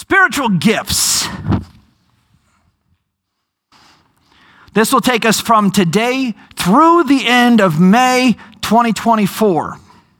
Spiritual gifts. This will take us from today through the end of May 2024.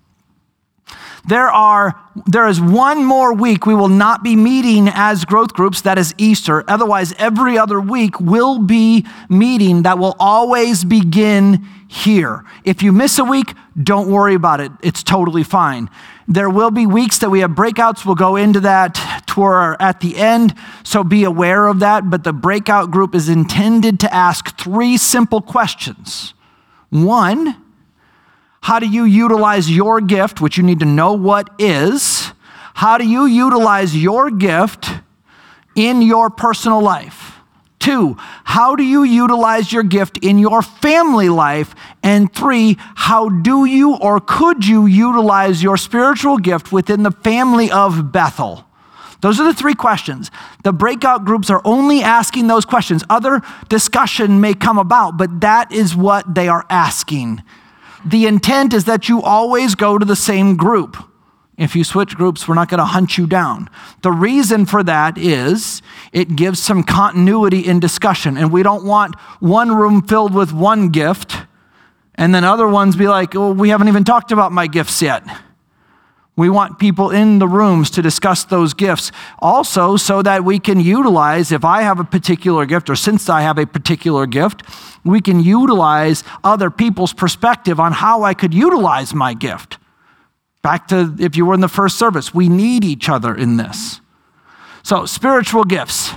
There is one more week we will not be meeting as growth groups, that is Easter. Otherwise, every other week will be meeting that will always begin here. If you miss a week, don't worry about it. It's totally fine. There will be weeks that we have breakouts. We'll go into that at the end, so be aware of that. But the breakout group is intended to ask 3 simple questions. 1, how do you utilize your gift, which you need to know what is? How do you utilize your gift in your personal life? 2, how do you utilize your gift in your family life? And 3, how do you or could you utilize your spiritual gift within the family of Bethel? Those are the 3 questions. The breakout groups are only asking those questions. Other discussion may come about, but that is what they are asking. The intent is that you always go to the same group. If you switch groups, we're not going to hunt you down. The reason for that is it gives some continuity in discussion, and we don't want one room filled with one gift and then other ones be like, oh, we haven't even talked about my gifts yet. We want people in the rooms to discuss those gifts also so that we can utilize, if I have a particular gift or since I have a particular gift, we can utilize other people's perspective on how I could utilize my gift. Back to if you were in the first service, we need each other in this. So, spiritual gifts.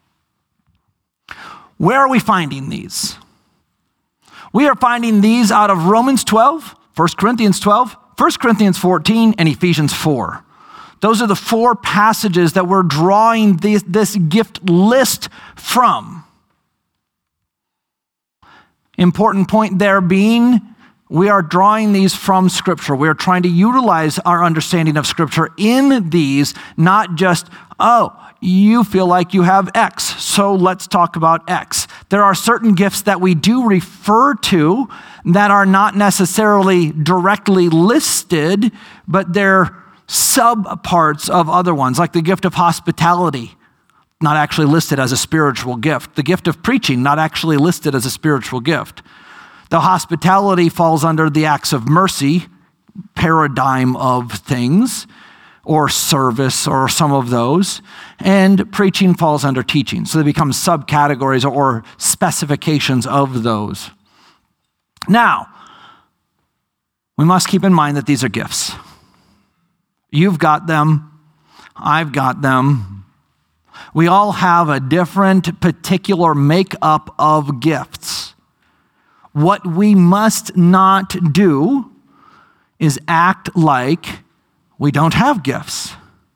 Where are we finding these? We are finding these out of Romans 12, 1 Corinthians 12, 1 Corinthians 14, and Ephesians 4. Those are the 4 passages that we're drawing this gift list from. Important point there being, we are drawing these from Scripture. We are trying to utilize our understanding of Scripture in these, not just, oh, you feel like you have X, so let's talk about X. There are certain gifts that we do refer to that are not necessarily directly listed, but they're subparts of other ones, like the gift of hospitality, not actually listed as a spiritual gift. The gift of preaching, not actually listed as a spiritual gift. The hospitality falls under the acts of mercy paradigm of things, or service, or some of those. And preaching falls under teaching. So they become subcategories or specifications of those. Now, we must keep in mind that these are gifts. You've got them. I've got them. We all have a different particular makeup of gifts. What we must not do is act like we don't have gifts,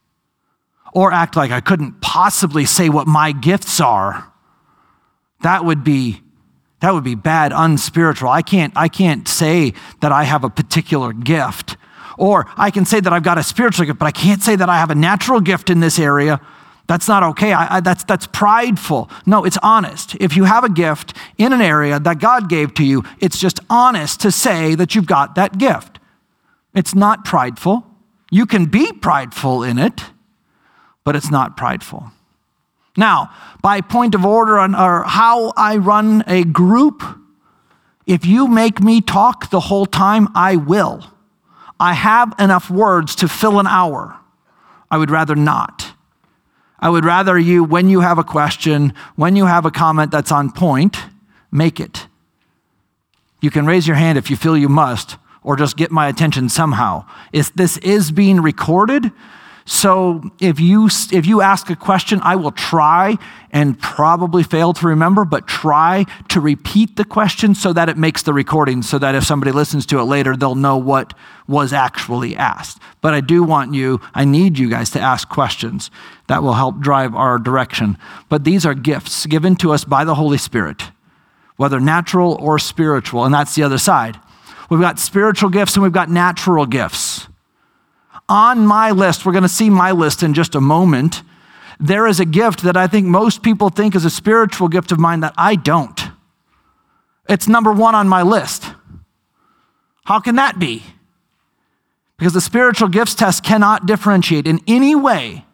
or act like I couldn't possibly say what my gifts are. That would be bad, unspiritual. I can't say that I have a particular gift, or I can say that I've got a spiritual gift, but I can't say that I have a natural gift in this area. That's not okay. That's prideful. No, it's honest. If you have a gift in an area that God gave to you, it's just honest to say that you've got that gift. It's not prideful. You can be prideful in it, but it's not prideful. Now, by point of order or how I run a group, if you make me talk the whole time, I will. I have enough words to fill an hour. I would rather not. I would rather you, when you have a question, when you have a comment that's on point, make it. You can raise your hand if you feel you must, or just get my attention somehow. This is being recorded, so if you ask a question, I will try and probably fail to remember, but try to repeat the question so that it makes the recording, so that if somebody listens to it later, they'll know what was actually asked. But I need you guys to ask questions. That will help drive our direction. But these are gifts given to us by the Holy Spirit, whether natural or spiritual, and that's the other side. We've got spiritual gifts and we've got natural gifts. On my list, we're going to see my list in just a moment, there is a gift that I think most people think is a spiritual gift of mine that I don't. It's number 1 on my list. How can that be? Because the spiritual gifts test cannot differentiate in any way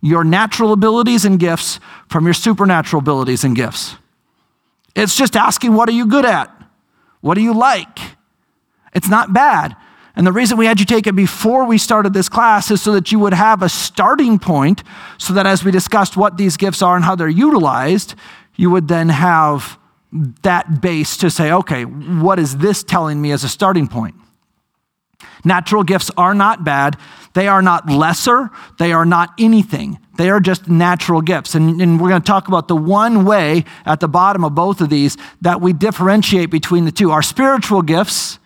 your natural abilities and gifts from your supernatural abilities and gifts. It's just asking, what are you good at? What do you like? It's not bad. And the reason we had you take it before we started this class is so that you would have a starting point, so that as we discussed what these gifts are and how they're utilized, you would then have that base to say, okay, what is this telling me as a starting point? Natural gifts are not bad. They are not lesser. They are not anything. They are just natural gifts. And we're going to talk about the one way at the bottom of both of these that we differentiate between the two. Our spiritual gifts,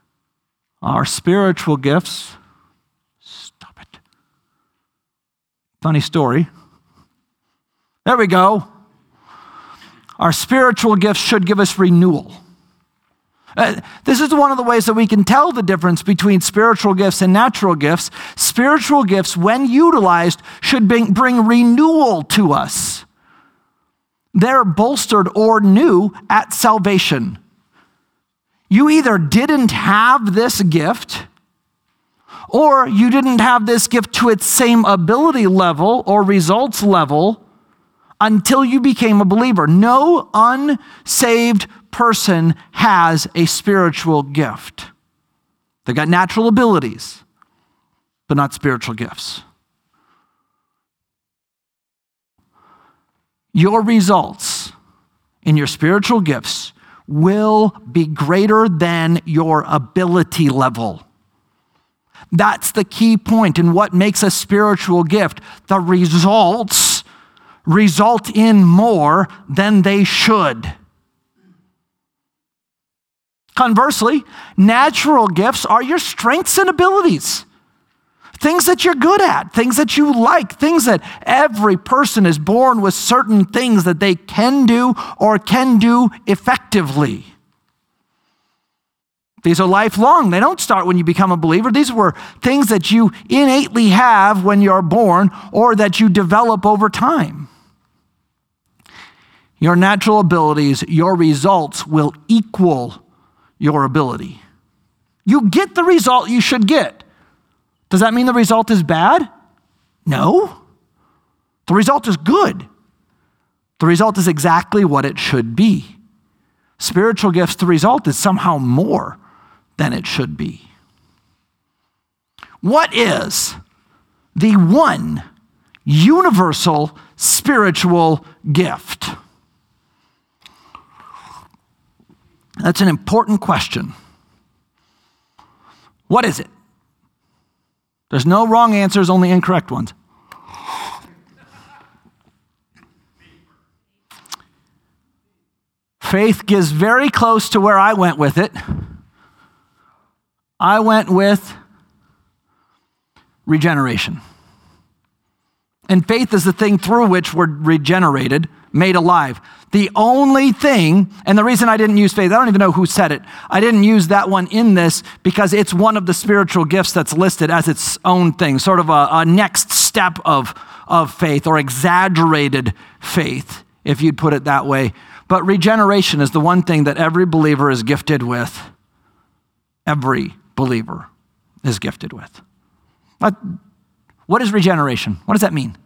stop it. Funny story. There we go. Our spiritual gifts should give us renewal. This is one of the ways that we can tell the difference between spiritual gifts and natural gifts. Spiritual gifts, when utilized, should bring renewal to us. They're bolstered or new at salvation. You either didn't have this gift, or you didn't have this gift to its same ability level or results level until you became a believer. No unsaved person has a spiritual gift. They got natural abilities, but not spiritual gifts. Your results in your spiritual gifts will be greater than your ability level. That's the key point in what makes a spiritual gift. The results result in more than they should. Conversely, natural gifts are your strengths and abilities. Things that you're good at, things that you like, things that every person is born with certain things that they can do or can do effectively. These are lifelong. They don't start when you become a believer. These were things that you innately have when you're born or that you develop over time. Your natural abilities, your results will equal your ability. You get the result you should get. Does that mean the result is bad? No. The result is good. The result is exactly what it should be. Spiritual gifts, the result is somehow more than it should be. What is the one universal spiritual gift? That's an important question. What is it? There's no wrong answers, only incorrect ones. Faith gets very close to where I went with it. I went with regeneration. And faith is the thing through which we're regenerated, made alive. The only thing, and the reason I didn't use faith, I don't even know who said it. I didn't use that one in this because it's one of the spiritual gifts that's listed as its own thing, sort of a next step of faith or exaggerated faith, if you'd put it that way. But regeneration is the one thing that every believer is gifted with. Every believer is gifted with. What is regeneration? What does that mean?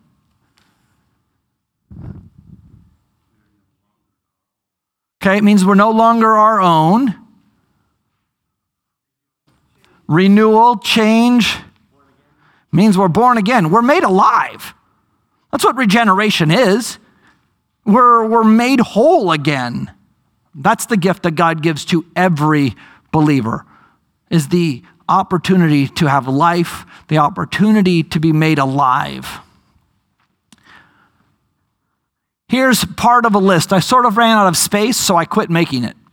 Okay, it means we're no longer our own. Renewal, change, means we're born again. We're made alive. That's what regeneration is. We're made whole again. That's the gift that God gives to every believer, is the opportunity to have life, the opportunity to be made alive. Here's part of a list. I sort of ran out of space, so I quit making it.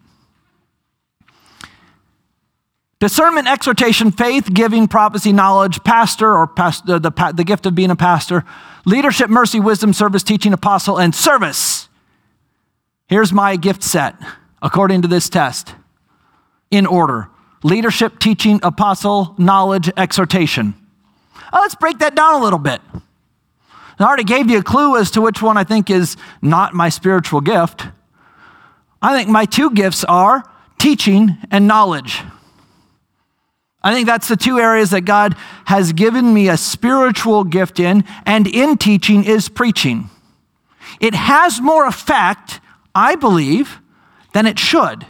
Discernment, exhortation, faith, giving, prophecy, knowledge, pastor, or the gift of being a pastor, leadership, mercy, wisdom, service, teaching, apostle, and service. Here's my gift set, according to this test, in order. Leadership, teaching, apostle, knowledge, exhortation. Let's break that down a little bit. I already gave you a clue as to which one I think is not my spiritual gift. I think my two gifts are teaching and knowledge. I think that's the two areas that God has given me a spiritual gift in, and in teaching is preaching. It has more effect, I believe, than it should.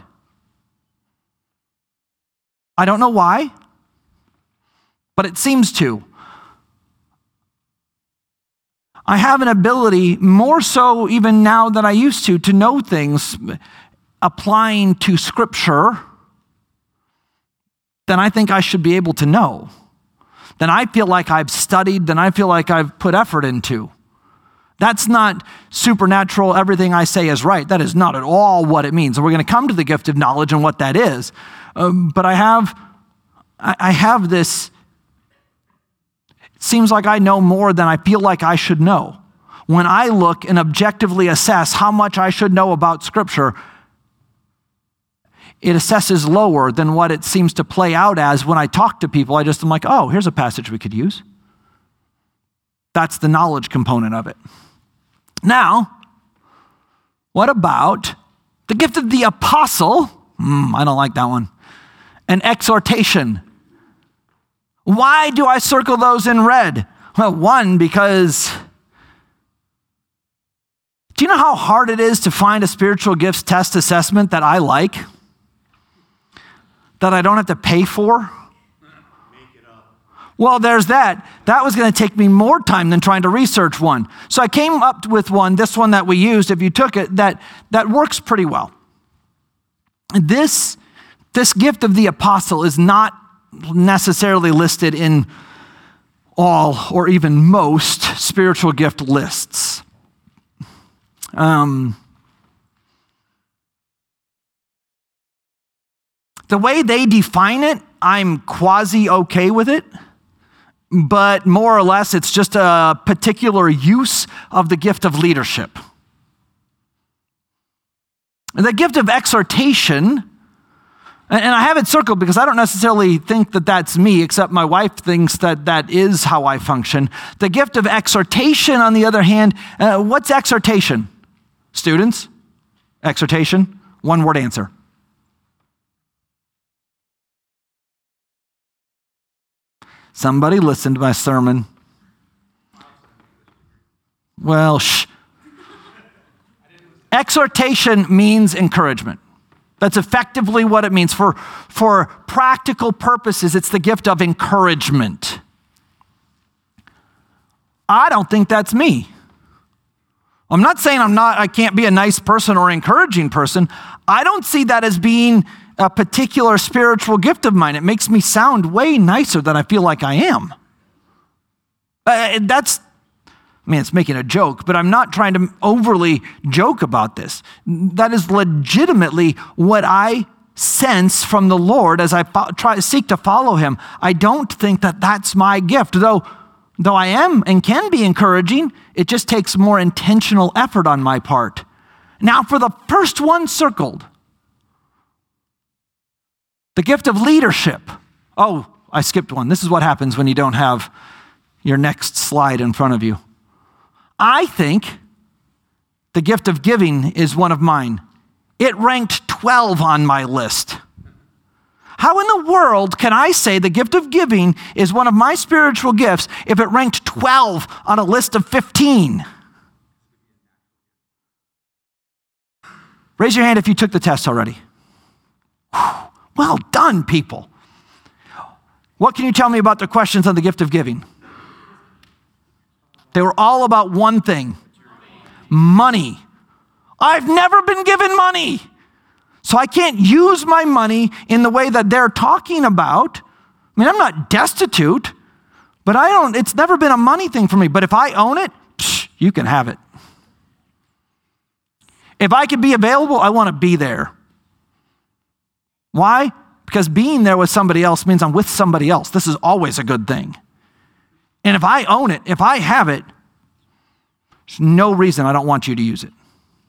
I don't know why, but it seems to. I have an ability, more so even now than I used to know things applying to Scripture than I think I should be able to know, than I feel like I've studied, than I feel like I've put effort into. That's not supernatural, everything I say is right. That is not at all what it means. And we're going to come to the gift of knowledge and what that is. But I have this, it seems like I know more than I feel like I should know. When I look and objectively assess how much I should know about Scripture, it assesses lower than what it seems to play out as when I talk to people. I'm like, oh, here's a passage we could use. That's the knowledge component of it. Now, what about the gift of the apostle? I don't like that one. And exhortation. Why do I circle those in red? Well, one, because do you know how hard it is to find a spiritual gifts test assessment that I like? That I don't have to pay for? Well, there's that. That was going to take me more time than trying to research one. So I came up with one, this one that we used, if you took it, that works pretty well. This gift of the apostle is not necessarily listed in all or even most spiritual gift lists. The way they define it, I'm quasi-okay with it, but more or less it's just a particular use of the gift of leadership. The gift of exhortation, and I have it circled because I don't necessarily think that that's me, except my wife thinks that that is how I function. The gift of exhortation, on the other hand, what's exhortation? Students, exhortation, one word answer. Somebody listened to my sermon. Well, shh. Exhortation means encouragement. That's effectively what it means. For practical purposes, it's the gift of encouragement. I don't think that's me. I'm not saying I can't be a nice person or encouraging person. I don't see that as being a particular spiritual gift of mine. It makes me sound way nicer than I feel like I am. It's making a joke, but I'm not trying to overly joke about this. That is legitimately what I sense from the Lord as I seek to follow him. I don't think that that's my gift, though I am and can be encouraging. It just takes more intentional effort on my part. Now, for the first one circled, the gift of leadership. Oh, I skipped one. This is what happens when you don't have your next slide in front of you. I think the gift of giving is one of mine. It ranked 12 on my list. How in the world can I say the gift of giving is one of my spiritual gifts if it ranked 12 on a list of 15? Raise your hand if you took the test already. Whew. Well done, people. What can you tell me about the questions on the gift of giving? They were all about one thing: money. I've never been given money, so I can't use my money in the way that they're talking about. I mean, I'm not destitute, but it's never been a money thing for me. But if I own it, you can have it. If I could be available, I want to be there. Why? Because being there with somebody else means I'm with somebody else. This is always a good thing. And if I own it, if I have it, there's no reason I don't want you to use it.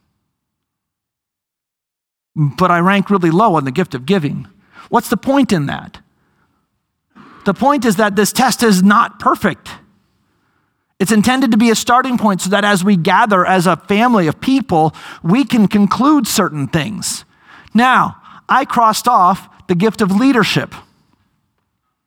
But I rank really low on the gift of giving. What's the point in that? The point is that this test is not perfect. It's intended to be a starting point so that as we gather as a family of people, we can conclude certain things. Now, I crossed off the gift of leadership.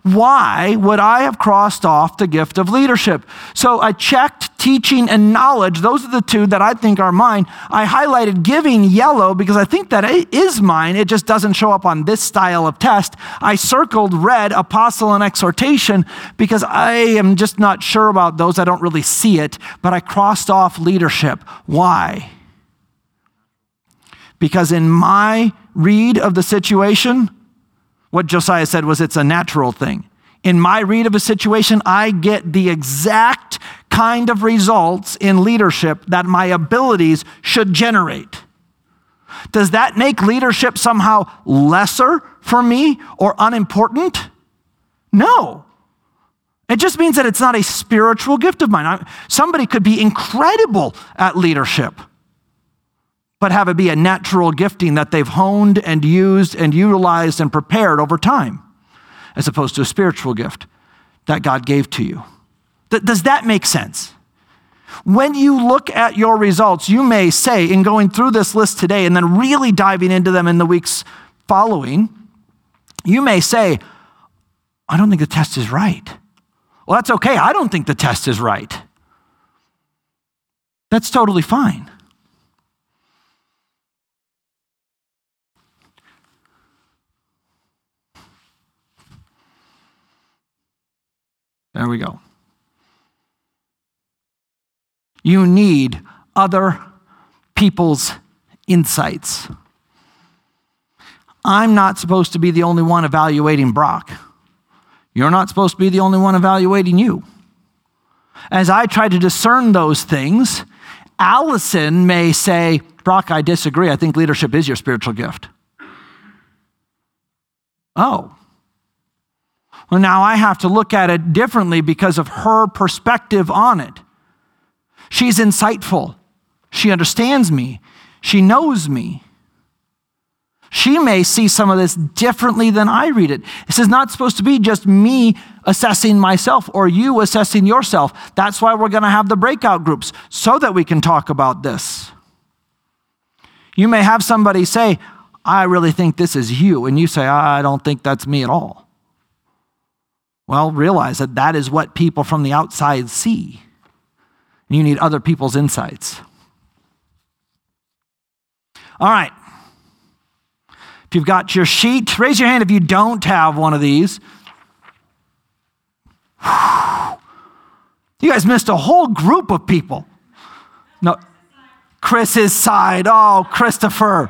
why would I have crossed off the gift of leadership? So I checked teaching and knowledge. Those are the two that I think are mine. I highlighted giving yellow because I think that it is mine. It just doesn't show up on this style of test. I circled red, apostle and exhortation, because I am just not sure about those. I don't really see it, but I crossed off leadership. Why? Because in my read of the situation, what Josiah said was it's a natural thing. In my read of a situation, I get the exact kind of results in leadership that my abilities should generate. Does that make leadership somehow lesser for me or unimportant? No. It just means that it's not a spiritual gift of mine. Somebody could be incredible at leadership, but have it be a natural gifting that they've honed and used and utilized and prepared over time, as opposed to a spiritual gift that God gave to you. Does that make sense? When you look at your results, you may say, in going through this list today and then really diving into them in the weeks following, you may say, I don't think the test is right. Well, that's okay. I don't think the test is right. That's totally fine. There we go. You need other people's insights. I'm not supposed to be the only one evaluating Brock. You're not supposed to be the only one evaluating you. As I try to discern those things, Allison may say, Brock, I disagree. I think leadership is your spiritual gift. Oh. Well, now I have to look at it differently because of her perspective on it. She's insightful. She understands me. She knows me. She may see some of this differently than I read it. This is not supposed to be just me assessing myself or you assessing yourself. That's why we're going to have the breakout groups, so that we can talk about this. You may have somebody say, I really think this is you, and you say, I don't think that's me at all. Well, realize that that is what people from the outside see. You need other people's insights. All right. If you've got your sheet, raise your hand if you don't have one of these. You guys missed a whole group of people. No, Chris's side. Oh, Christopher.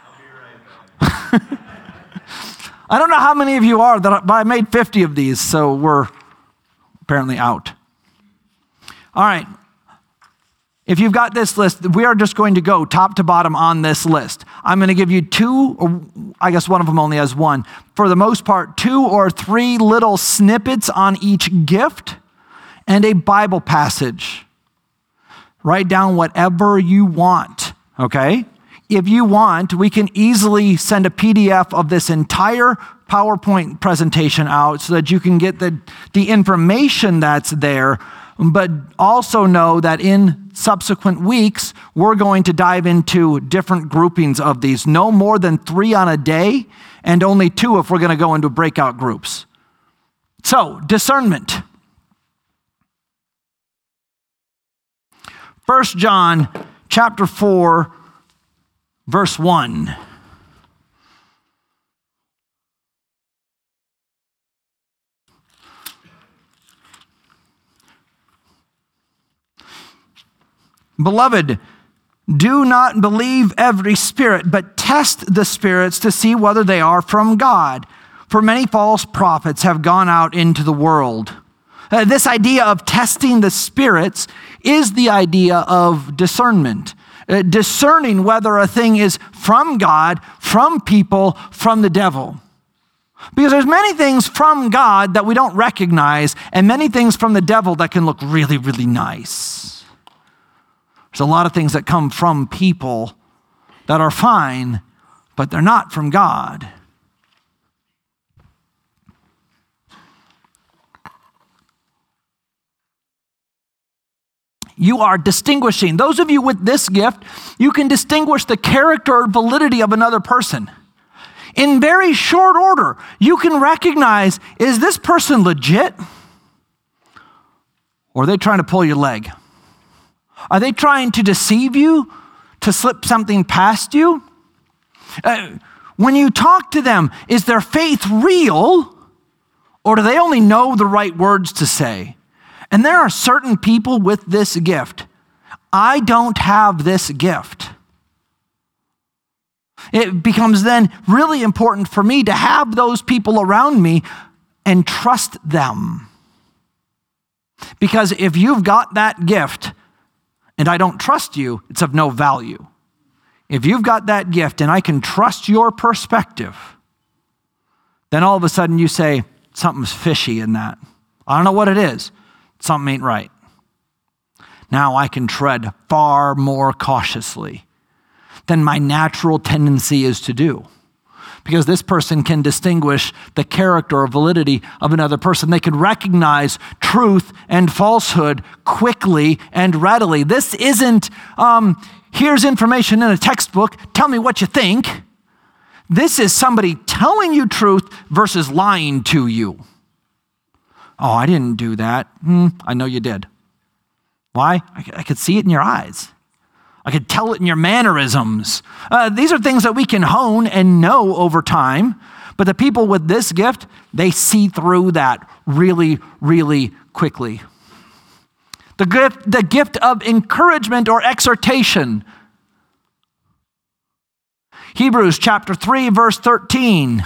I don't know how many of you are, but I made 50 of these, so we're apparently out. All right. If you've got this list, we are just going to go top to bottom on this list. I'm going to give you two, or I guess one of them only has one. For the most part, 2 or 3 little snippets on each gift and a Bible passage. Write down whatever you want, okay? If you want, we can easily send a PDF of this entire PowerPoint presentation out so that you can get the information that's there, but also know that in subsequent weeks, we're going to dive into different groupings of these. No more than 3 on a day, and only 2 if we're going to go into breakout groups. So, discernment. 1 John chapter 4, verse 1. Beloved, do not believe every spirit, but test the spirits to see whether they are from God. For many false prophets have gone out into the world. This idea of testing the spirits is the idea of discernment. Discerning whether a thing is from God, from people, from the devil. Because there's many things from God that we don't recognize, and many things from the devil that can look really, really nice. There's a lot of things that come from people that are fine, but they're not from God. You are distinguishing. Those of you with this gift, you can distinguish the character or validity of another person. in very short order, you can recognize, is this person legit? Or are they trying to pull your leg? Are they trying to deceive you, to slip something past you? When you talk to them, is their faith real, or do they only know the right words to say? And there are certain people with this gift. I don't have this gift. It becomes then really important for me to have those people around me and trust them. Because if you've got that gift and I don't trust you, it's of no value. If you've got that gift and I can trust your perspective, then all of a sudden you say, something's fishy in that. I don't know what it is. Something ain't right. Now I can tread far more cautiously than my natural tendency is to do. Because this person can distinguish the character or validity of another person. They can recognize truth and falsehood quickly and readily. This isn't, here's information in a textbook, tell me what you think. This is somebody telling you truth versus lying to you. Oh, I didn't do that. I know you did. Why? I could see it in your eyes. I could tell it in your mannerisms. These are things that we can hone and know over time. But the people with this gift, they see through that really, really quickly. The gift of encouragement or exhortation. Hebrews chapter 3, verse 13.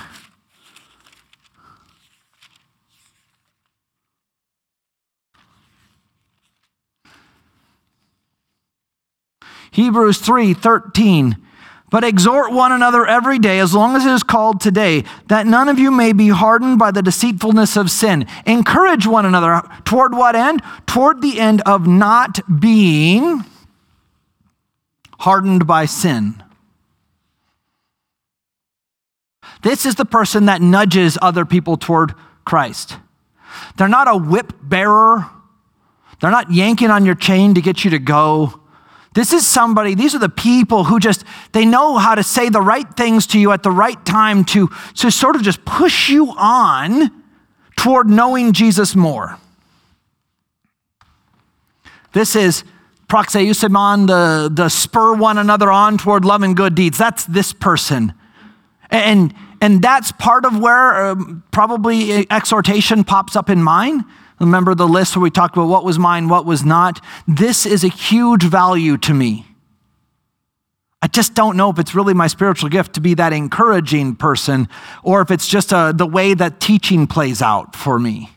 Hebrews 3:13, but exhort one another every day, as long as it is called today, that none of you may be hardened by the deceitfulness of sin. Encourage one another. Toward what end? Toward the end of not being hardened by sin. This is the person that nudges other people toward Christ. They're not a whip bearer. They're not yanking on your chain to get you to go. These are the people who they know how to say the right things to you at the right time to sort of just push you on toward knowing Jesus more. This is proxeusomon, the spur one another on toward love and good deeds. That's this person. And that's part of where probably exhortation pops up in mine. Remember the list where we talked about what was mine, what was not? This is a huge value to me. I just don't know if it's really my spiritual gift to be that encouraging person or if it's just the way that teaching plays out for me.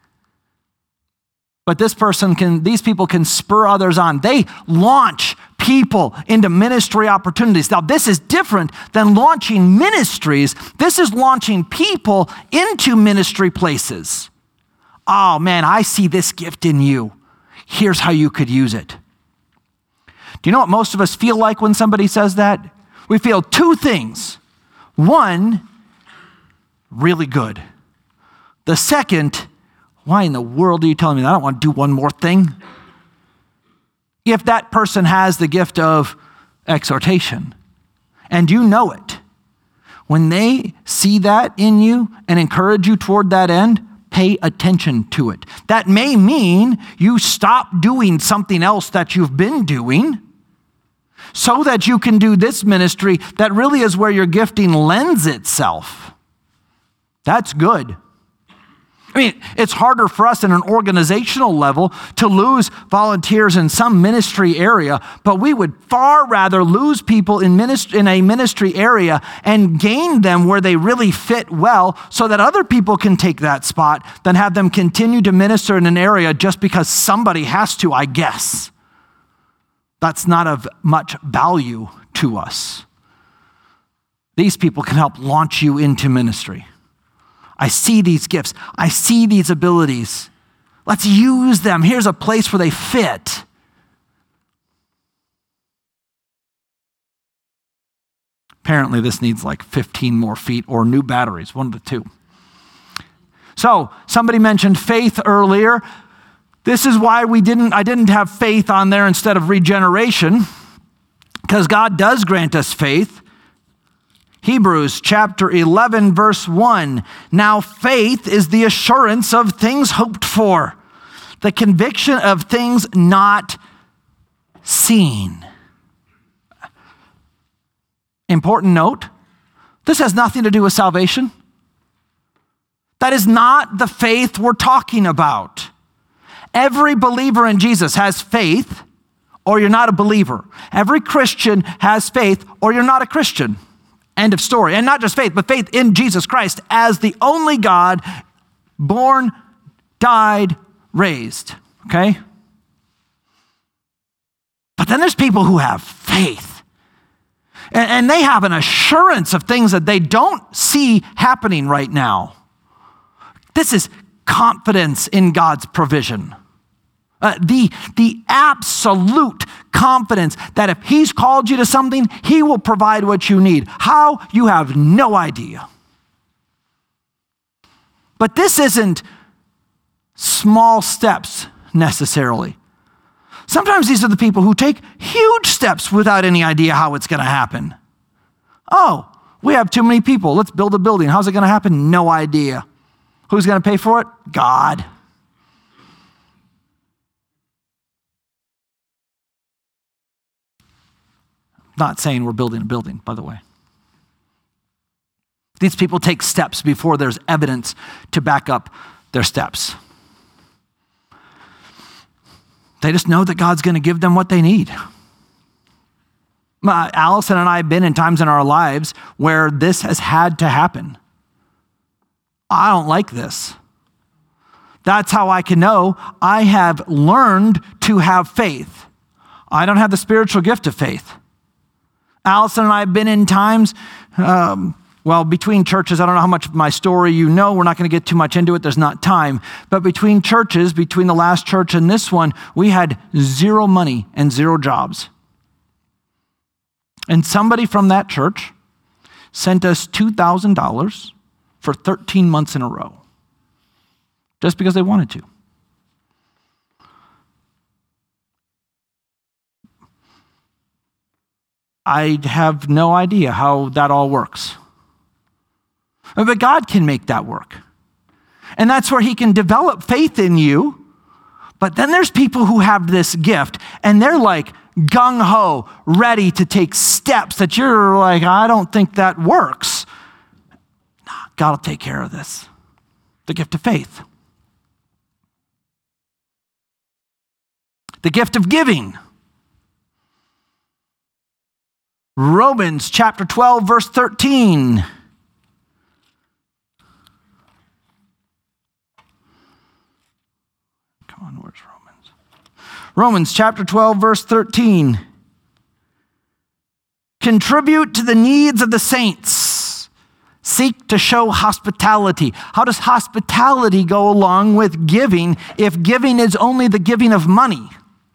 But these people can spur others on. They launch people into ministry opportunities. Now, this is different than launching ministries. This is launching people into ministry places. Oh man, I see this gift in you. Here's how you could use it. Do you know what most of us feel like when somebody says that? We feel two things. One, really good. The second, why in the world are you telling me that? I don't want to do one more thing. If that person has the gift of exhortation and you know it, when they see that in you and encourage you toward that end, pay attention to it. That may mean you stop doing something else that you've been doing so that you can do this ministry that really is where your gifting lends itself. That's good. I mean, it's harder for us in an organizational level to lose volunteers in some ministry area, but we would far rather lose people in a ministry area and gain them where they really fit well so that other people can take that spot than have them continue to minister in an area just because somebody has to, I guess. That's not of much value to us. These people can help launch you into ministry. I see these gifts. I see these abilities. Let's use them. Here's a place where they fit. Apparently this needs like 15 more feet or new batteries, one of the two. So somebody mentioned faith earlier. This is why I didn't have faith on there instead of regeneration, because God does grant us faith. Hebrews chapter 11, verse 1. Now faith is the assurance of things hoped for, the conviction of things not seen. Important note, this has nothing to do with salvation. That is not the faith we're talking about. Every believer in Jesus has faith, or you're not a believer. Every Christian has faith, or you're not a Christian. End of story. And not just faith, but faith in Jesus Christ as the only God, born, died, raised. Okay? But then there's people who have faith. And they have an assurance of things that they don't see happening right now. This is confidence in God's provision. The absolute confidence that if he's called you to something, he will provide what you need. How? You have no idea. But this isn't small steps necessarily. Sometimes these are the people who take huge steps without any idea how it's going to happen. Oh, we have too many people. Let's build a building. How's it going to happen? No idea. Who's going to pay for it? God. Not saying we're building a building, by the way. These people take steps before there's evidence to back up their steps. They just know that God's going to give them what they need. Allison and I have been in times in our lives where this has had to happen. I don't like this. That's how I can know I have learned to have faith. I don't have the spiritual gift of faith. Allison and I have been in times, between churches. I don't know how much of my story you know. We're not going to get too much into it. There's not time. But between churches, between the last church and this one, we had zero money and zero jobs. And somebody from that church sent us $2,000 for 13 months in a row, just because they wanted to. I have no idea how that all works. But God can make that work. And that's where he can develop faith in you. But then there's people who have this gift, and they're like gung-ho, ready to take steps that you're like, I don't think that works. God will take care of this. The gift of faith. The gift of giving. Romans chapter 12, verse 13. Come on, where's Romans? Romans chapter 12, verse 13. Contribute to the needs of the saints. Seek to show hospitality. How does hospitality go along with giving if giving is only the giving of money?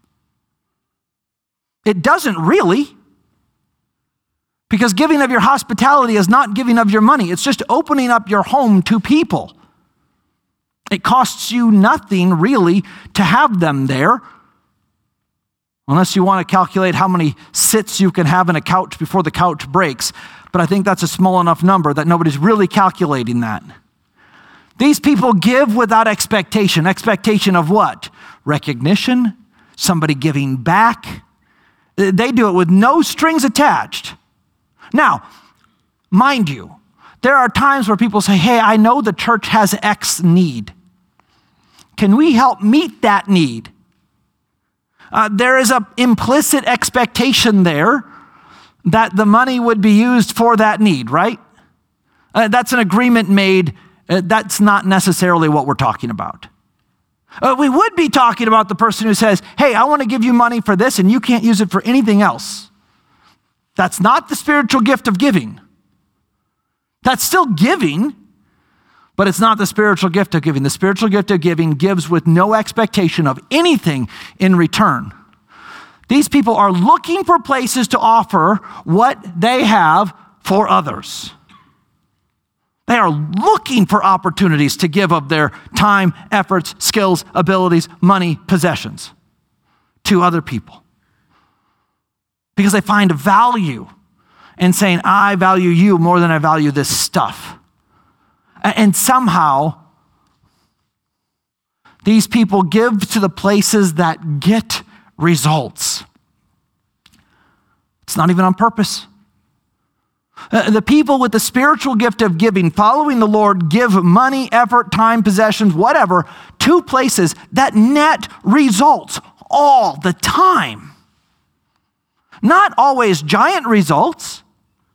It doesn't really. Because giving of your hospitality is not giving of your money. It's just opening up your home to people. It costs you nothing really to have them there, unless you want to calculate how many sits you can have in a couch before the couch breaks. But I think that's a small enough number that nobody's really calculating that. These people give without expectation. Expectation of what? Recognition, somebody giving back. They do it with no strings attached. Now, mind you, there are times where people say, hey, I know the church has X need. Can we help meet that need? There is an implicit expectation there that the money would be used for that need, right? That's an agreement made. That's not necessarily what we're talking about. We would be talking about the person who says, hey, I want to give you money for this and you can't use it for anything else. That's not the spiritual gift of giving. That's still giving, but it's not the spiritual gift of giving. The spiritual gift of giving gives with no expectation of anything in return. These people are looking for places to offer what they have for others. They are looking for opportunities to give of their time, efforts, skills, abilities, money, possessions to other people. Because they find value and saying, I value you more than I value this stuff. And somehow, these people give to the places that get results. It's not even on purpose. The people with the spiritual gift of giving, following the Lord, give money, effort, time, possessions, whatever, to places that net results all the time. Not always giant results,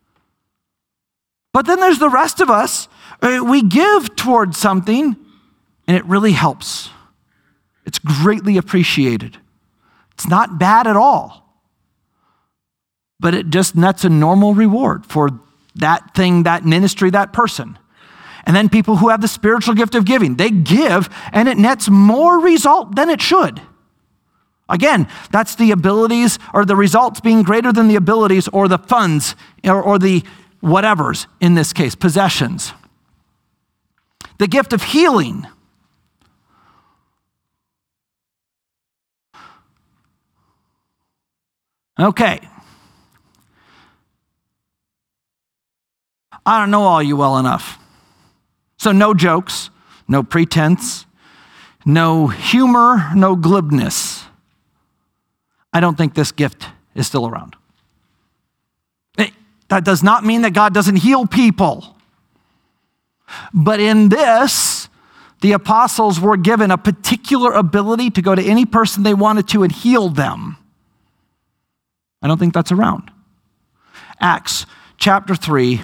but then there's the rest of us. We give towards something, and it really helps. It's greatly appreciated. It's not bad at all. But it just nets a normal reward for that thing, that ministry, that person. And then people who have the spiritual gift of giving, they give and it nets more result than it should. Again, that's the abilities or the results being greater than the abilities or the funds or the whatevers, in this case, possessions. The gift of healing. Okay. I don't know all you well enough. So no jokes, no pretense, no humor, no glibness. I don't think this gift is still around. That does not mean that God doesn't heal people. But in this, the apostles were given a particular ability to go to any person they wanted to and heal them. I don't think that's around. Acts chapter 3.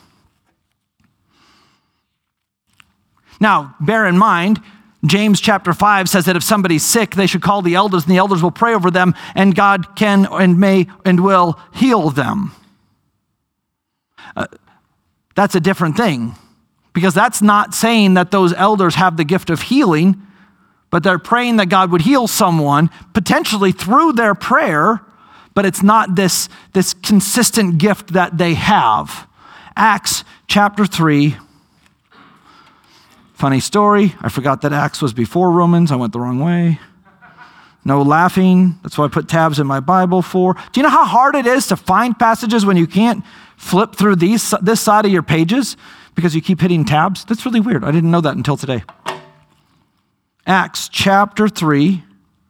Now, bear in mind, James chapter 5 says that if somebody's sick, they should call the elders, and the elders will pray over them, and God can and may and will heal them. That's a different thing, because that's not saying that those elders have the gift of healing, but they're praying that God would heal someone, potentially through their prayer, but it's not this consistent gift that they have. Acts chapter 3. Funny story, I forgot that Acts was before Romans. I went the wrong way. No laughing. That's what I put tabs in my Bible for. Do you know how hard it is to find passages when you can't flip through this side of your pages because you keep hitting tabs? That's really weird. I didn't know that until today. Acts chapter 3.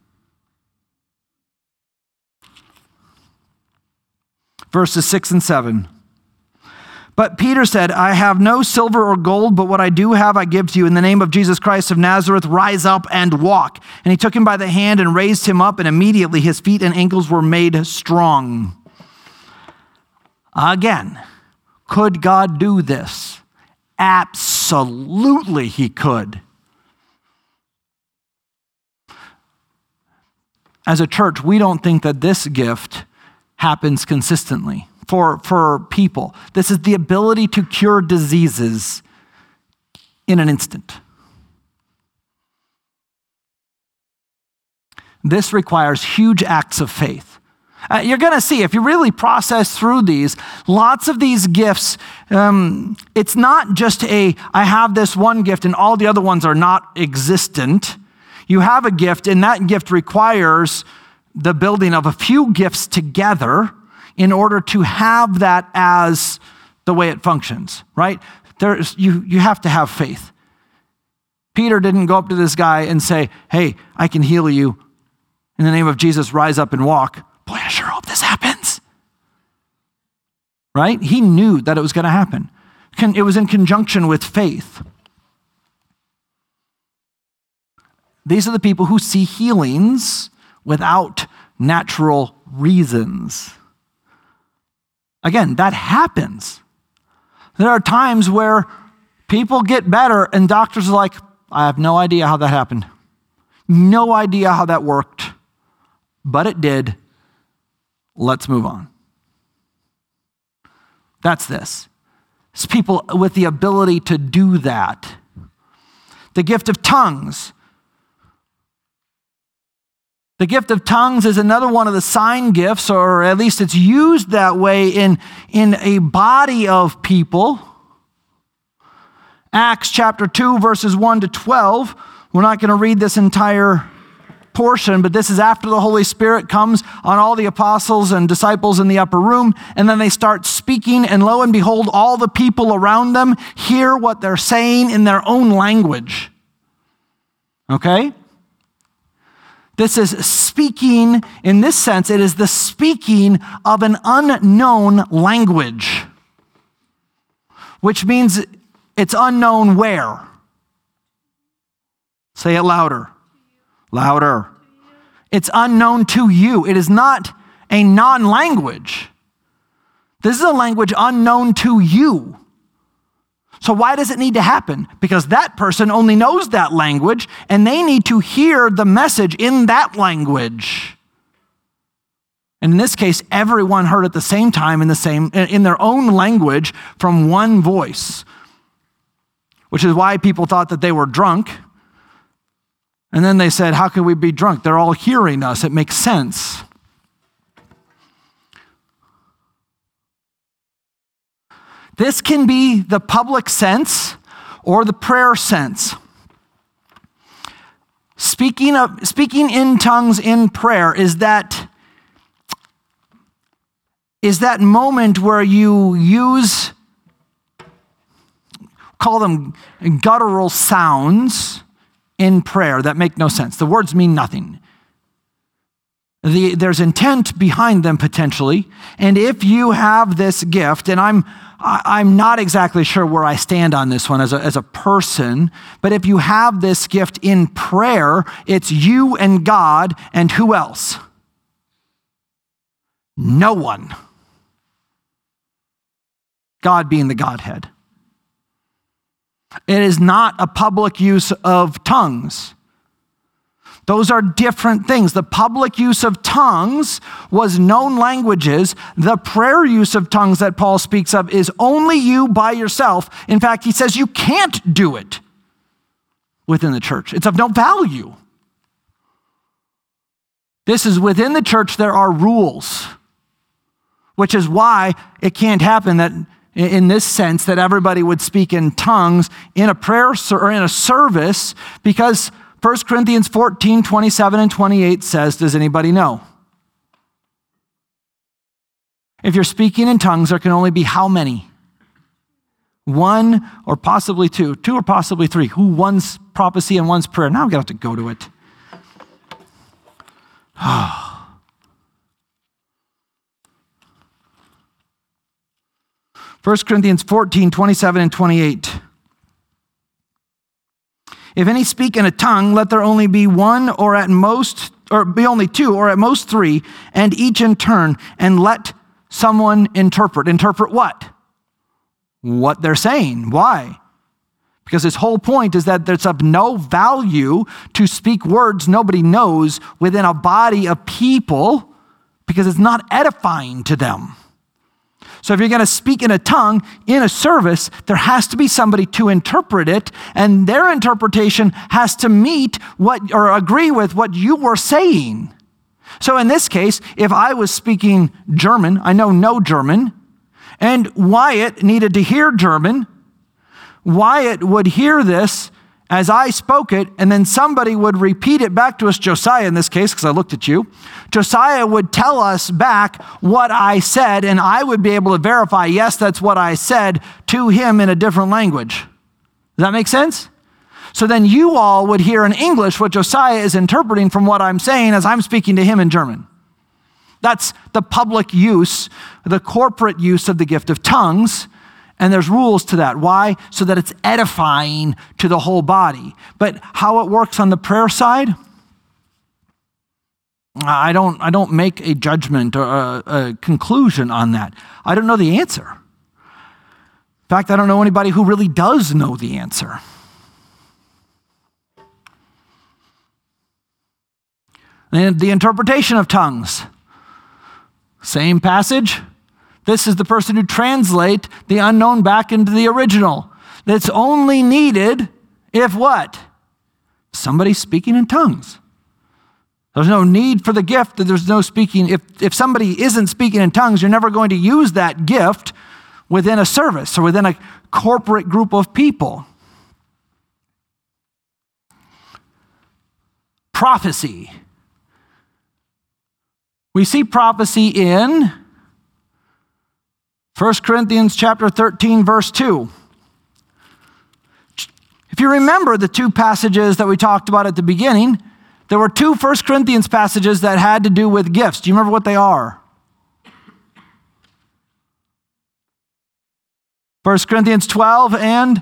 Verses 6 and 7. But Peter said, I have no silver or gold, but what I do have I give to you. In the name of Jesus Christ of Nazareth, rise up and walk. And he took him by the hand and raised him up, and immediately his feet and ankles were made strong. Again, could God do this? Absolutely he could. As a church, we don't think that this gift happens consistently. For people. This is the ability to cure diseases in an instant. This requires huge acts of faith. You're going to see, if you really process through these, lots of these gifts, it's not just I have this one gift and all the other ones are not existent. You have a gift, and that gift requires the building of a few gifts together in order to have that as the way it functions, right? You have to have faith. Peter didn't go up to this guy and say, hey, I can heal you. In the name of Jesus, rise up and walk. Boy, I sure hope this happens. Right? He knew that it was going to happen. It was in conjunction with faith. These are the people who see healings without natural reasons. Again, that happens. There are times where people get better and doctors are like, I have no idea how that happened. No idea how that worked, but it did. Let's move on. That's this. It's people with the ability to do that. The gift of tongues. The gift of tongues is another one of the sign gifts, or at least it's used that way in a body of people. Acts chapter 2, verses 1 to 12. We're not going to read this entire portion, but this is after the Holy Spirit comes on all the apostles and disciples in the upper room, and then they start speaking, and lo and behold, all the people around them hear what they're saying in their own language. Okay? This is speaking, in this sense, it is the speaking of an unknown language, which means it's unknown where? Say it louder. Louder. It's unknown to you. It is not a non-language. This is a language unknown to you. So why does it need to happen? Because that person only knows that language, and they need to hear the message in that language. And in this case, everyone heard at the same time in their own language from one voice, which is why people thought that they were drunk. And then they said, how can we be drunk? They're all hearing us. It makes sense. This can be the public sense or the prayer sense. Speaking in tongues in prayer is that moment where you use, call them guttural sounds in prayer that make no sense. The words mean nothing. There's intent behind them potentially. And if you have this gift, and I'm not exactly sure where I stand on this one as a person, but if you have this gift in prayer, it's you and God, and who else? No one. God being the Godhead. It is not a public use of tongues. Those are different things. The public use of tongues was known languages. The prayer use of tongues that Paul speaks of is only you by yourself. In fact, he says you can't do it within the church. It's of no value. This is within the church, there are rules, which is why it can't happen that in this sense that everybody would speak in tongues in a prayer or in a service, because 1 Corinthians 14, 27 and 28 says, does anybody know? If you're speaking in tongues, there can only be how many? One or possibly two or possibly three. Who one's prophecy and one's prayer? Now I'm going to have to go to it. 1 Corinthians 14, 27 and 28. If any speak in a tongue, let there only be one or be only two or at most three, and each in turn, and let someone interpret. Interpret what? What they're saying. Why? Because his whole point is that there's of no value to speak words nobody knows within a body of people, because it's not edifying to them. So if you're going to speak in a tongue in a service, there has to be somebody to interpret it, and their interpretation has to meet or agree with what you were saying. So in this case, if I was speaking German, I know no German, and Wyatt needed to hear German, Wyatt would hear this as I spoke it, and then somebody would repeat it back to us, Josiah in this case, because I looked at you. Josiah would tell us back what I said, and I would be able to verify, yes, that's what I said to him in a different language. Does that make sense? So then you all would hear in English what Josiah is interpreting from what I'm saying as I'm speaking to him in German. That's the public use, the corporate use of the gift of tongues. And there's rules to that. Why? So that it's edifying to the whole body. But how it works on the prayer side, I don't make a judgment or a conclusion on that. I don't know the answer. In fact, I don't know anybody who really does know the answer. And the interpretation of tongues. Same passage. This is the person who translates the unknown back into the original. That's only needed if what? Somebody's speaking in tongues. There's no need for the gift. There's no speaking. If somebody isn't speaking in tongues, you're never going to use that gift within a service or within a corporate group of people. Prophecy. We see prophecy in 1 Corinthians chapter 13, verse 2. If you remember the two passages that we talked about at the beginning, there were two 1 Corinthians passages that had to do with gifts. Do you remember what they are? 1 Corinthians 12 and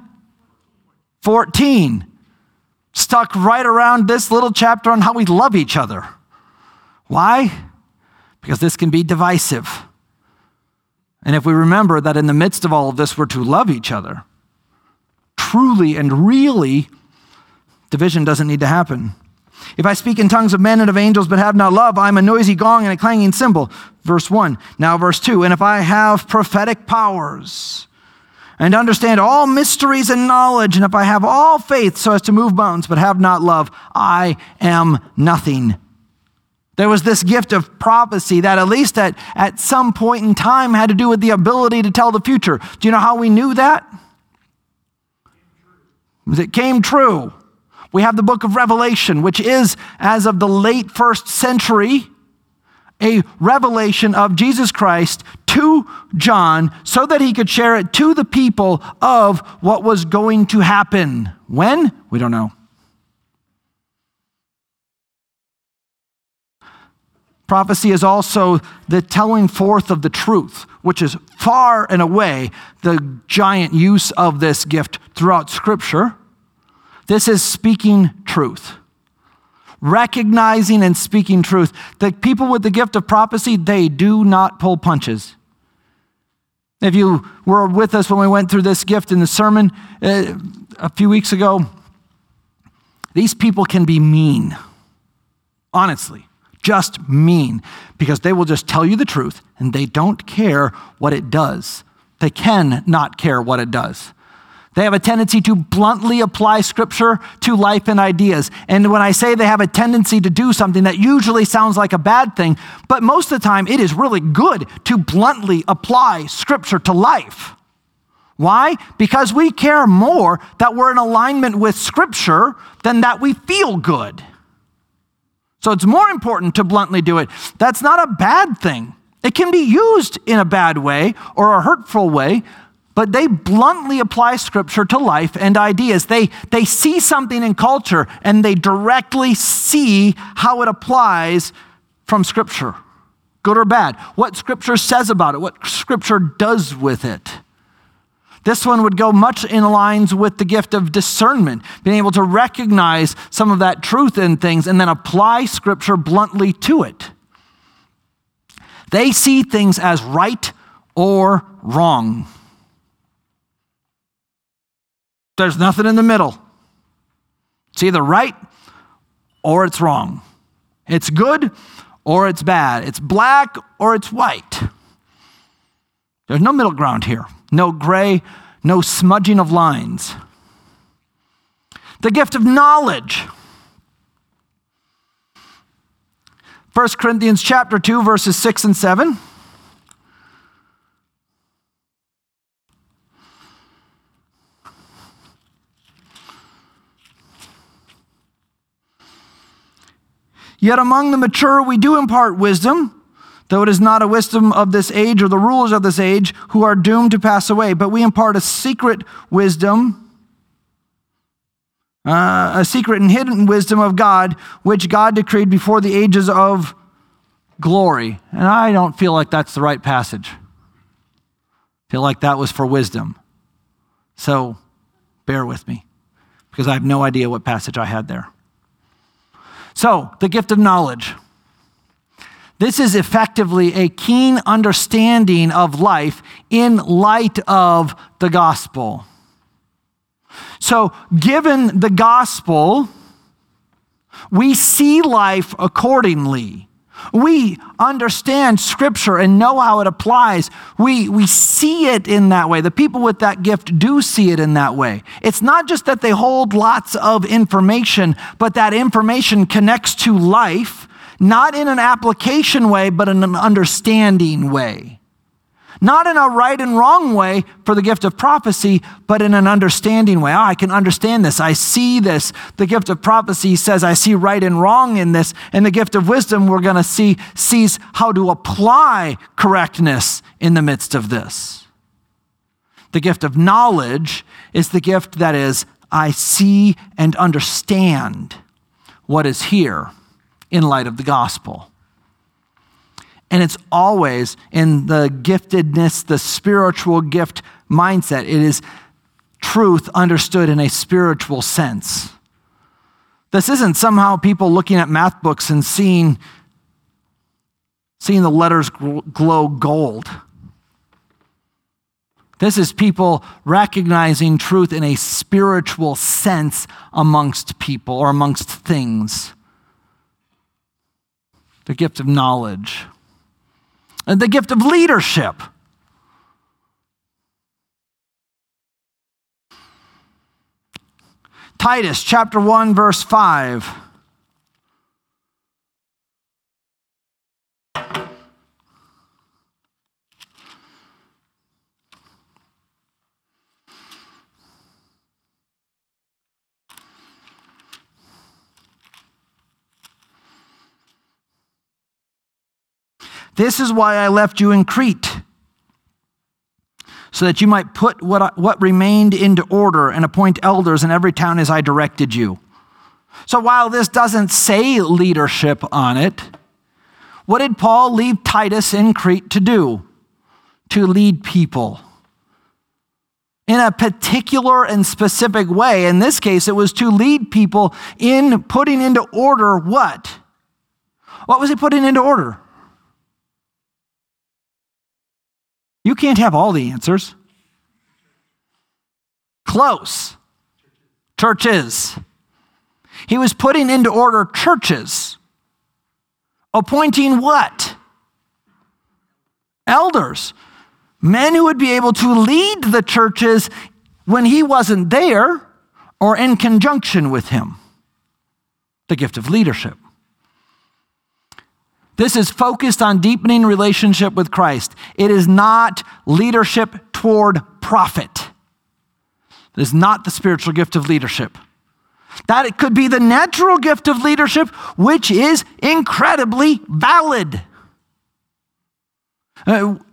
14. Stuck right around this little chapter on how we love each other. Why? Because this can be divisive. And if we remember that in the midst of all of this, we're to love each other, truly and really, division doesn't need to happen. If I speak in tongues of men and of angels but have not love, I'm a noisy gong and a clanging cymbal. Verse 1. Now verse 2. And if I have prophetic powers and understand all mysteries and knowledge, and if I have all faith so as to move mountains but have not love, I am nothing. There was this gift of prophecy that at least at some point in time had to do with the ability to tell the future. Do you know how we knew that? It came true. We have the book of Revelation, which is, as of the late first century, a revelation of Jesus Christ to John so that he could share it to the people of what was going to happen. When? We don't know. Prophecy is also the telling forth of the truth, which is far and away the giant use of this gift throughout Scripture. This is speaking truth, recognizing and speaking truth. The people with the gift of prophecy, they do not pull punches. If you were with us when we went through this gift in the sermon a few weeks ago, these people can be mean, honestly. Just mean, because they will just tell you the truth and they don't care what it does. They can not care what it does. They have a tendency to bluntly apply Scripture to life and ideas. And when I say they have a tendency to do something, that usually sounds like a bad thing, but most of the time it is really good to bluntly apply Scripture to life. Why? Because we care more that we're in alignment with Scripture than that we feel good. So it's more important to bluntly do it. That's not a bad thing. It can be used in a bad way or a hurtful way, but they bluntly apply Scripture to life and ideas. They see something in culture and they directly see how it applies from Scripture, good or bad, what Scripture says about it, what Scripture does with it. This one would go much in lines with the gift of discernment, being able to recognize some of that truth in things and then apply Scripture bluntly to it. They see things as right or wrong. There's nothing in the middle. It's either right or it's wrong. It's good or it's bad. It's black or it's white. There's no middle ground here. No gray, no smudging of lines. The gift of knowledge. 1 Corinthians chapter 2, verses 6 and 7. Yet among the mature we do impart wisdom, though it is not a wisdom of this age or the rulers of this age who are doomed to pass away, but we impart a secret wisdom, a secret and hidden wisdom of God, which God decreed before the ages of glory. And I don't feel like that's the right passage. I feel like that was for wisdom. So bear with me, because I have no idea what passage I had there. So, the gift of knowledge. This is effectively a keen understanding of life in light of the gospel. So, given the gospel, we see life accordingly. We understand Scripture and know how it applies. We see it in that way. The people with that gift do see it in that way. It's not just that they hold lots of information, but that information connects to life, not in an application way, but in an understanding way. Not in a right and wrong way for the gift of prophecy, but in an understanding way. I can understand this. I see this. The gift of prophecy says I see right and wrong in this. And the gift of wisdom, we're going to sees how to apply correctness in the midst of this. The gift of knowledge is the gift that is, I see and understand what is here in light of the gospel. And it's always in the giftedness, the spiritual gift mindset. It is truth understood in a spiritual sense. This isn't somehow people looking at math books and seeing the letters glow gold. This is people recognizing truth in a spiritual sense amongst people or amongst things. The gift of knowledge. And the gift of leadership. Titus chapter 1, verse 5. This is why I left you in Crete, so that you might put what remained into order and appoint elders in every town as I directed you. So while this doesn't say leadership on it, what did Paul leave Titus in Crete to do? To lead people in a particular and specific way. In this case, it was to lead people in putting into order what? What was he putting into order? You can't have all the answers. Close. Churches. He was putting into order churches. Appointing what? Elders. Men who would be able to lead the churches when he wasn't there or in conjunction with him. The gift of leadership. This is focused on deepening relationship with Christ. It is not leadership toward profit. It is not the spiritual gift of leadership. That it could be the natural gift of leadership, which is incredibly valid. When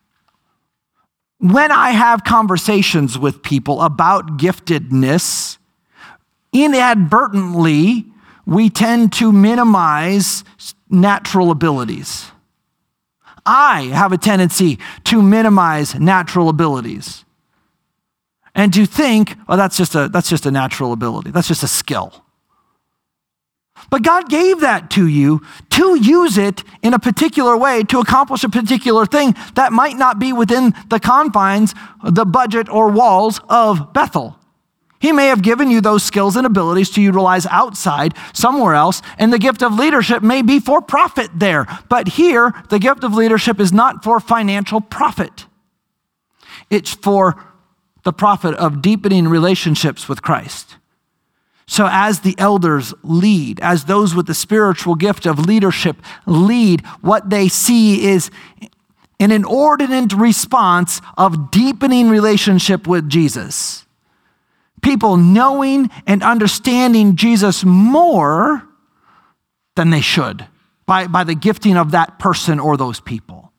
I have conversations with people about giftedness, inadvertently, we tend to minimize natural abilities. I have a tendency to minimize natural abilities and to think, oh, that's just a natural ability. That's just a skill. But God gave that to you to use it in a particular way to accomplish a particular thing that might not be within the confines, the budget or walls of Bethel. He may have given you those skills and abilities to utilize outside somewhere else, and the gift of leadership may be for profit there. But here, the gift of leadership is not for financial profit. It's for the profit of deepening relationships with Christ. So as the elders lead, as those with the spiritual gift of leadership lead, what they see is an inordinate response of deepening relationship with Jesus. People knowing and understanding Jesus more than they should by the gifting of that person or those people.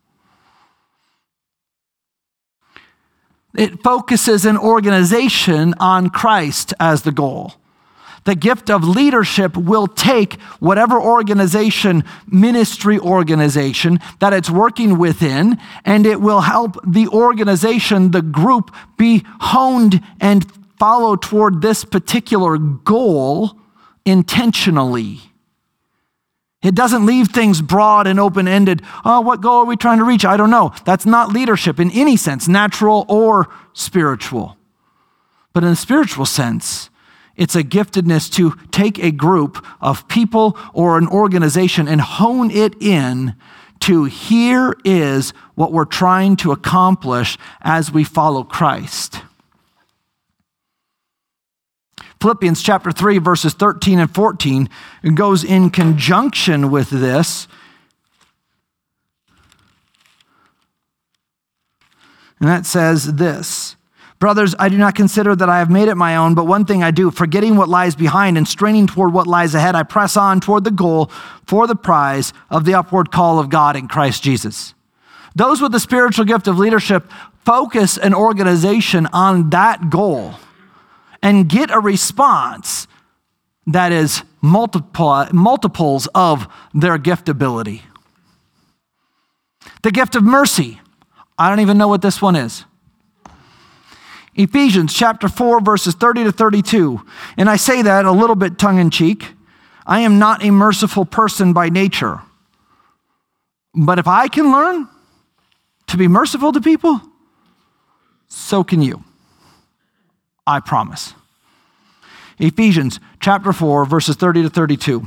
It focuses an organization on Christ as the goal. The gift of leadership will take whatever organization, ministry organization that it's working within, and it will help the organization, the group, be honed and follow toward this particular goal intentionally. It doesn't leave things broad and open-ended. Oh, what goal are we trying to reach? I don't know. That's not leadership in any sense, natural or spiritual. But in a spiritual sense, it's a giftedness to take a group of people or an organization and hone it in to here is what we're trying to accomplish as we follow Christ. Philippians chapter 3, verses 13 and 14 goes in conjunction with this. And that says this: brothers, I do not consider that I have made it my own, but one thing I do, forgetting what lies behind and straining toward what lies ahead, I press on toward the goal for the prize of the upward call of God in Christ Jesus. Those with the spiritual gift of leadership focus an organization on that goal and get a response that is multiples of their gift ability. The gift of mercy. I don't even know what this one is. Ephesians chapter 4, verses 30 to 32. And I say that a little bit tongue-in-cheek. I am not a merciful person by nature. But if I can learn to be merciful to people, so can you. I promise. Ephesians chapter 4, verses 30 to 32.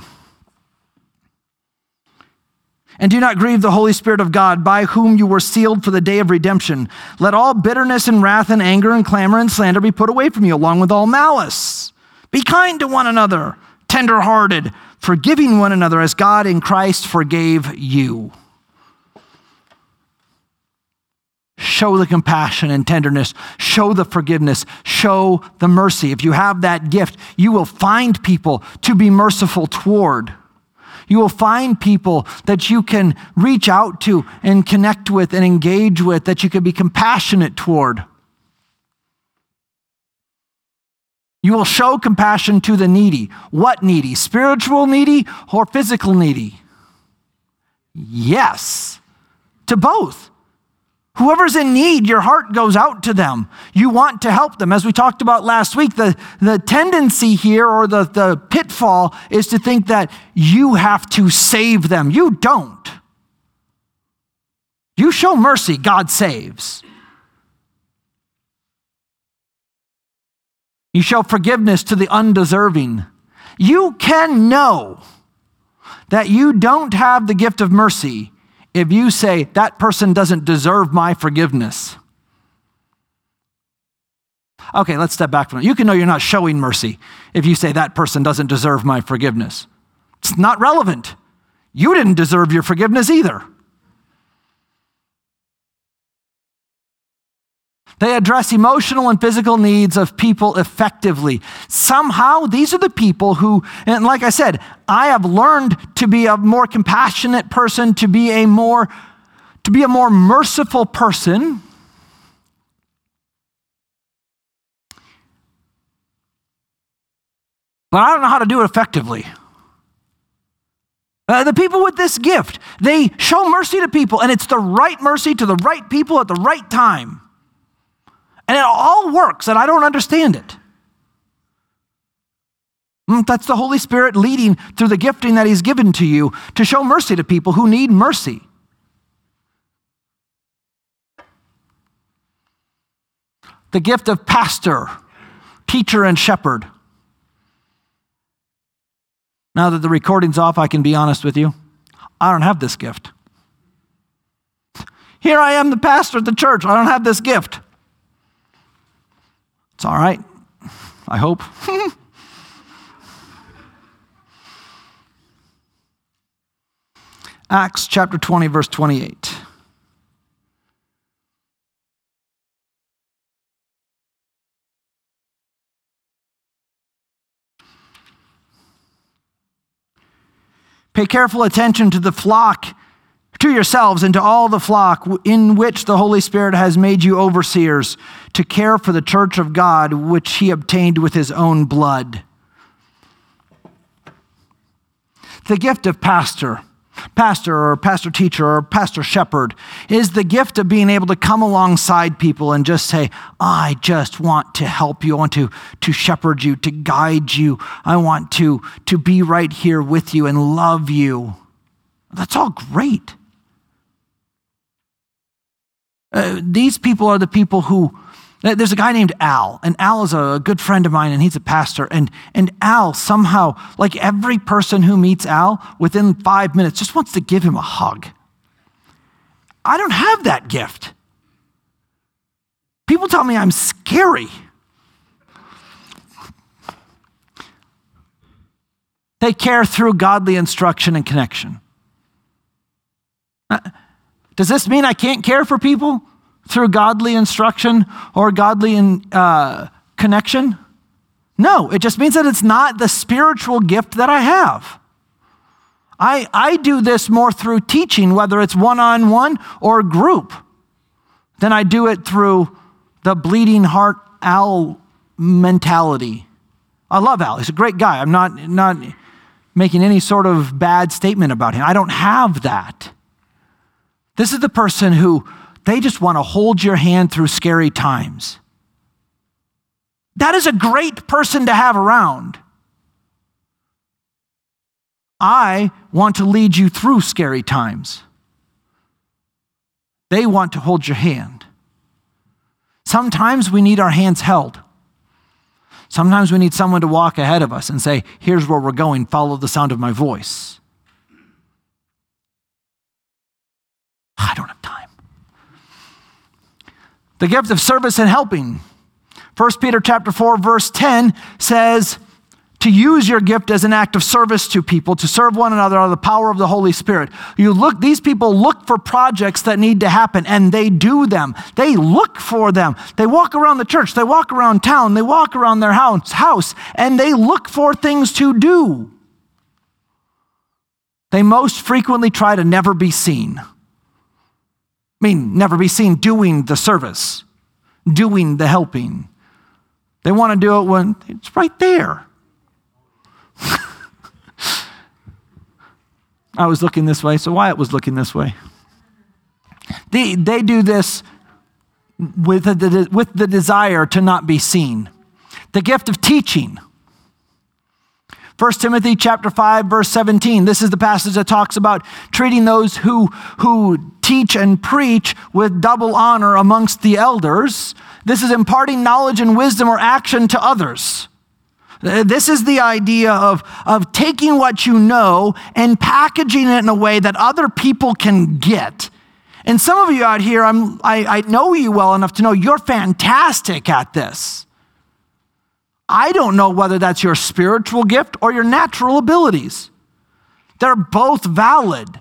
And do not grieve the Holy Spirit of God, by whom you were sealed for the day of redemption. Let all bitterness and wrath and anger and clamor and slander be put away from you, along with all malice. Be kind to one another, tender-hearted, forgiving one another as God in Christ forgave you. Show the compassion and tenderness. Show the forgiveness. Show the mercy. If you have that gift, you will find people to be merciful toward. You will find people that you can reach out to and connect with and engage with, that you can be compassionate toward. You will show compassion to the needy. What needy? Spiritual needy or physical needy? Yes, to both. Whoever's in need, your heart goes out to them. You want to help them. As we talked about last week, the tendency here, or the pitfall, is to think that you have to save them. You don't. You show mercy, God saves. You show forgiveness to the undeserving. You can know that you don't have the gift of mercy if you say, that person doesn't deserve my forgiveness. Okay, let's step back from it. You can know you're not showing mercy if you say, that person doesn't deserve my forgiveness. It's not relevant. You didn't deserve your forgiveness either. They address emotional and physical needs of people effectively. Somehow, these are the people who, and like I said, I have learned to be a more compassionate person, to be a more merciful person. But I don't know how to do it effectively. The people with this gift, they show mercy to people, and it's the right mercy to the right people at the right time. And it all works, and I don't understand it. That's the Holy Spirit leading through the gifting that He's given to you to show mercy to people who need mercy. The gift of pastor, teacher, and shepherd. Now that the recording's off, I can be honest with you. I don't have this gift. Here I am, the pastor at the church. I don't have this gift. It's all right, I hope. Acts chapter 20, verse 28. Pay careful attention to the flock, to yourselves and to all the flock in which the Holy Spirit has made you overseers, to care for the church of God, which He obtained with His own blood. The gift of pastor or pastor teacher or pastor shepherd is the gift of being able to come alongside people and just say, I just want to help you. I want to shepherd you, to guide you. I want to be right here with you and love you. That's all great. These people are the people who, there's a guy named Al, and Al is a good friend of mine, and he's a pastor, and Al somehow, like every person who meets Al, within 5 minutes just wants to give him a hug. I don't have that gift. People tell me I'm scary. They care through godly instruction and connection. Does this mean I can't care for people? through godly instruction or godly connection? No, it just means that it's not the spiritual gift that I have. I do this more through teaching, whether it's one-on-one or group, than I do it through the bleeding heart Al mentality. I love Al. He's a great guy. I'm not making any sort of bad statement about him. I don't have that. This is the person who they just want to hold your hand through scary times. That is a great person to have around. I want to lead you through scary times. They want to hold your hand. Sometimes we need our hands held. Sometimes we need someone to walk ahead of us and say, here's where we're going, follow the sound of my voice. I don't have time. The gift of service and helping. 1 Peter chapter 4, verse 10 says, to use your gift as an act of service to people, to serve one another out of the power of the Holy Spirit. These people look for projects that need to happen, and they do them. They look for them. They walk around the church. They walk around town. They walk around their house, and they look for things to do. They most frequently try to never be seen. Never be seen doing the service, doing the helping. They want to do it when it's right there. I was looking this way, so Wyatt was looking this way. They do this with the desire to not be seen. The gift of teaching. 1 Timothy chapter 5, verse 17. This is the passage that talks about treating those who teach and preach with double honor amongst the elders. This is imparting knowledge and wisdom or action to others. This is the idea of taking what you know and packaging it in a way that other people can get. And some of you out here, I know you well enough to know you're fantastic at this. I don't know whether that's your spiritual gift or your natural abilities. They're both valid.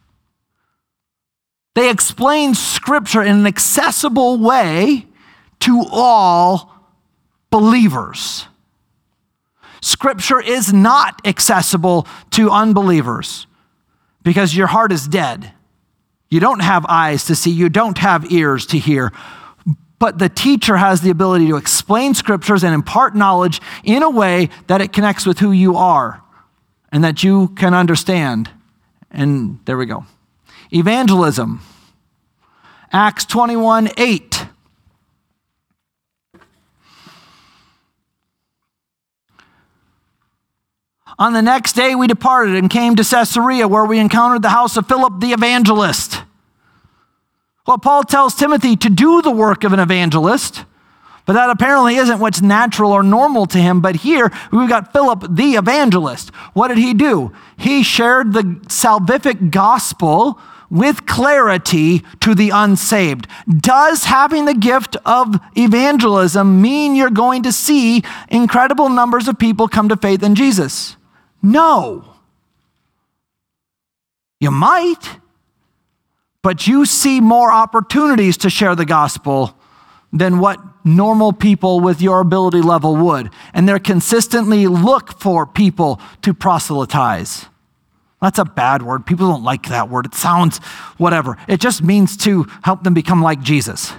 They explain Scripture in an accessible way to all believers. Scripture is not accessible to unbelievers because your heart is dead. You don't have eyes to see. You don't have ears to hear. But the teacher has the ability to explain Scriptures and impart knowledge in a way that it connects with who you are and that you can understand. And there we go. Evangelism. Acts 21:8. On the next day we departed and came to Caesarea, where we encountered the house of Philip the evangelist. Well, Paul tells Timothy to do the work of an evangelist, but that apparently isn't what's natural or normal to him. But here we've got Philip the evangelist. What did he do? He shared the salvific gospel with clarity to the unsaved. Does having the gift of evangelism mean you're going to see incredible numbers of people come to faith in Jesus? No. You might, but you see more opportunities to share the gospel than what normal people with your ability level would. And they're consistently look for people to proselytize. That's a bad word. People don't like that word. It sounds whatever. It just means to help them become like Jesus.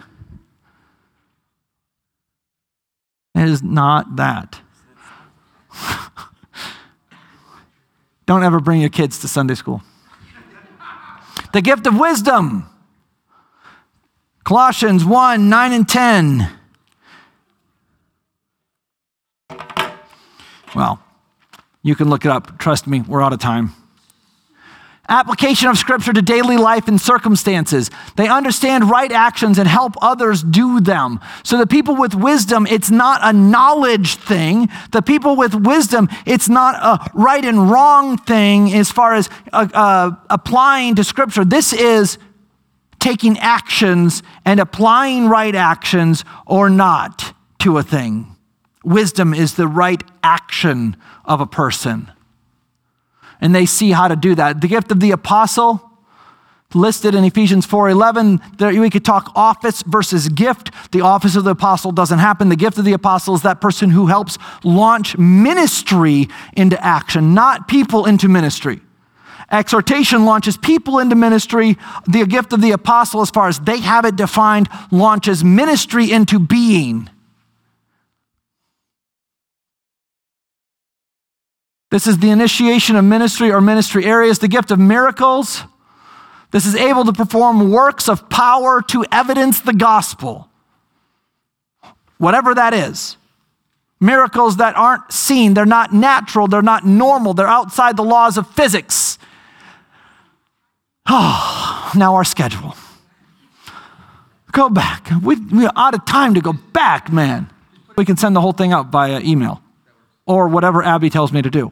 It is not that. Don't ever bring your kids to Sunday school. The gift of wisdom. Colossians 1, 9 and 10. Well, you can look it up. Trust me, we're out of time. Application of Scripture to daily life and circumstances. They understand right actions and help others do them. So the people with wisdom, it's not a knowledge thing. The people with wisdom, it's not a right and wrong thing as far as applying to Scripture. This is taking actions and applying right actions or not to a thing. Wisdom is the right action of a person. And they see how to do that. The gift of the apostle, listed in Ephesians 4:11. We could talk office versus gift. The office of the apostle doesn't happen. The gift of the apostle is that person who helps launch ministry into action, not people into ministry. Exhortation launches people into ministry. The gift of the apostle, as far as they have it defined, launches ministry into being. This is the initiation of ministry or ministry areas. The gift of miracles. This is able to perform works of power to evidence the gospel. Whatever that is. Miracles that aren't seen. They're not natural. They're not normal. They're outside the laws of physics. Oh, now our schedule. Go back. We're out of time to go back, man. We can send the whole thing out via email or whatever Abby tells me to do.